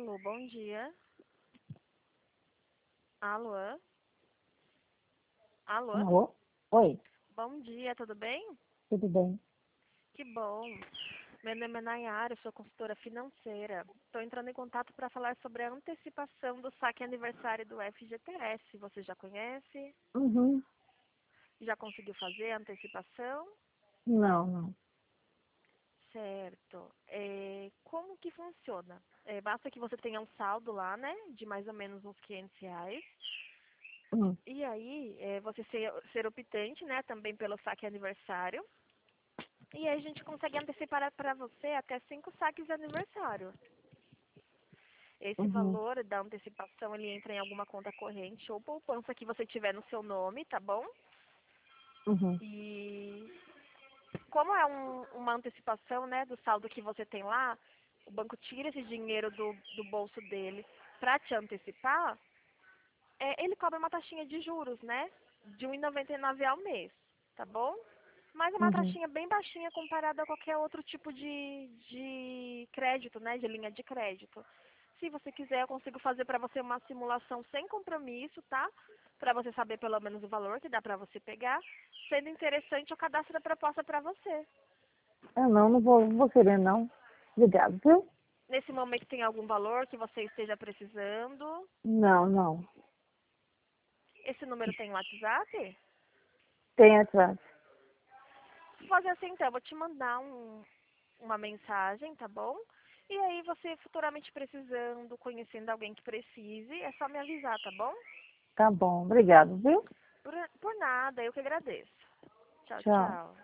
Alô, bom dia. Alô? Alô? Alô? Oi, Bom dia, tudo bem? tudo bem? Que bom. Meu nome é Nayara, eu sou consultora financeira. Estou entrando em contato para falar sobre a antecipação do saque aniversário do FGTS. Você já conhece? Uhum. Já conseguiu fazer a antecipação? Não, não. Certo. Como que funciona? Basta que você tenha um saldo lá, né, de mais ou menos uns R$ 500. Hum. E aí, você ser optante, né, também pelo saque aniversário. E aí a gente consegue antecipar para você até 5 saques de aniversário. Esse Uhum. valor da antecipação, ele entra em alguma conta corrente ou poupança que você tiver no seu nome, tá bom? Uhum. E como é uma antecipação, né, do saldo que você tem lá, o banco tira esse dinheiro do bolso dele para te antecipar, ele cobra uma taxinha de juros, né, de 1,99 ao mês, tá bom? Mas é uma Uhum. taxinha bem baixinha comparada a qualquer outro tipo de crédito, né? De linha de crédito. Se você quiser, eu consigo fazer para você uma simulação sem compromisso, tá? Para você saber pelo menos o valor que dá para você pegar. Sendo interessante, eu cadastro a proposta para você. Eu não vou querer, não. Obrigado, viu? Nesse momento tem algum valor que você esteja precisando? Não, não. Esse número tem WhatsApp? Tem atrás. Vou fazer assim então, eu vou te mandar uma mensagem, tá bom? E aí você futuramente precisando, conhecendo alguém que precise, é só me avisar, tá bom? Tá bom, obrigado, viu? Por nada, eu que agradeço. Tchau, Tchau. tchau.